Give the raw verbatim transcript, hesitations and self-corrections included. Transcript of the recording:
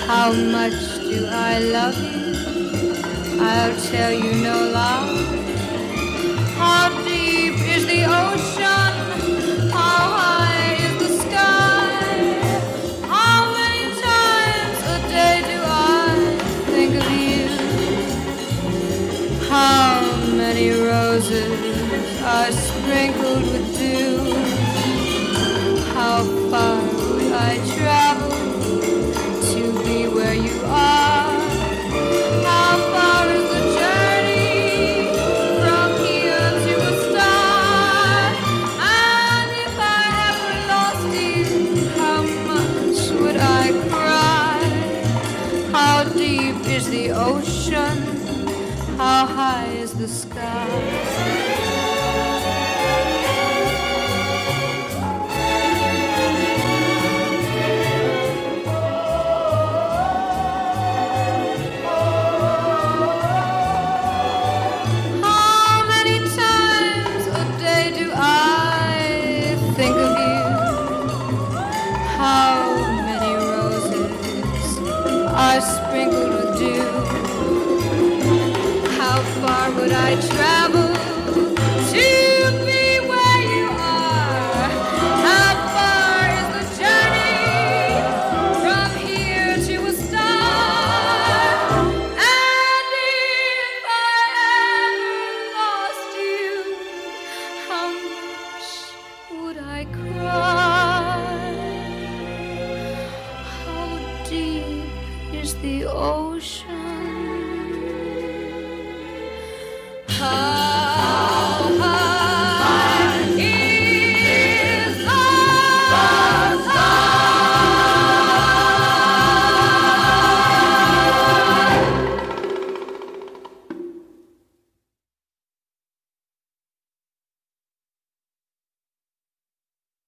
How much do I love you? I'll tell you no lie. How deep is the ocean? How high is the sky? How many times a day do I think of you? How many roses are sprinkled with dew? How far would I travel to be where you are? How far is the journey from here to a star? And if I ever lost you, how much would I cry? How deep is the ocean? How high is the sky? Are sprinkled with dew. How far would I travel to be where you are? How far is the journey from here to a star? And if I ever lost you, how much would I cry? How deep is the ocean? How